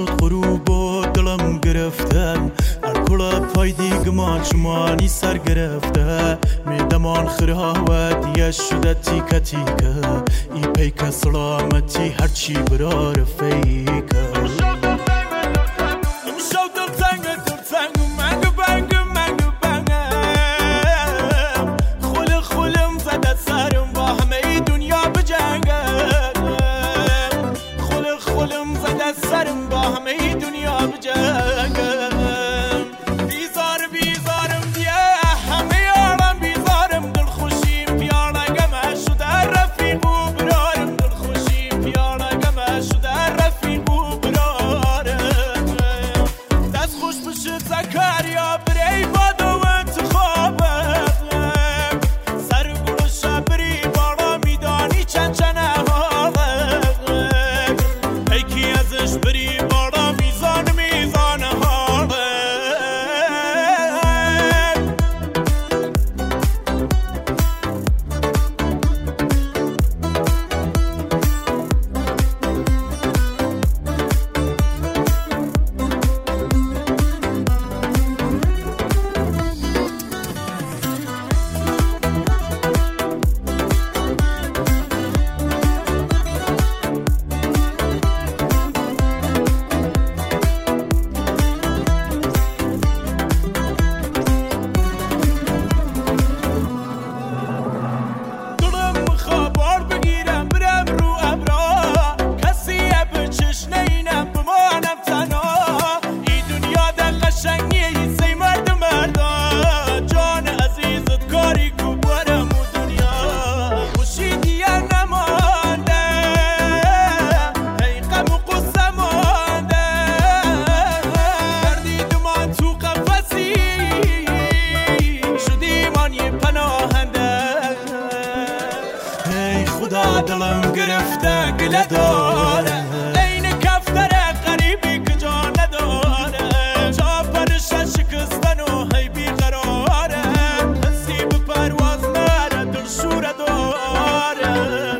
شد غروب و دلم گرفته الکل پای دیگمان شمانی سر گرفته میدمان خراوت یه شده تیکه تیکه ای پیک سلامتی هرچی برا رفیکه سرم با همه دنیا بجنگم بیزارم دیه همه یارم بیزارم دل خوشیم پیانگم شده رفیق و برارم دل خوشیم پیانگم شده رفیق و برارم دست خوش بشه زکریا بری باد و انتخابم سر گل شبری بارا میدانی چند بری بارا میزان حاله دلم گرفته گله داره این کفتر غریبی که جا نداره جا پرش شکستن و هی بیقراره حسی به پرواز نره دل شوره داره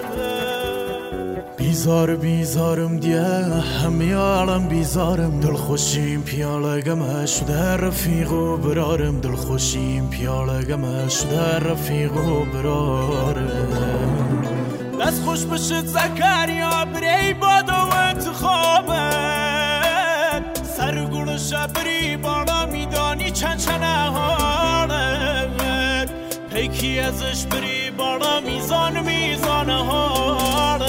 بیزارم دیه همه عالم بیزارم دل خوشیم پیاله گمه شده رفیق و برارم دل خوشیم پیاله گمه شده رفیق و برارم دست خوش بشه زکریا بری باد و انتخابت سر گل شبری بالا میدانی چند حالت پیکی ازش بری بالا میزان حالت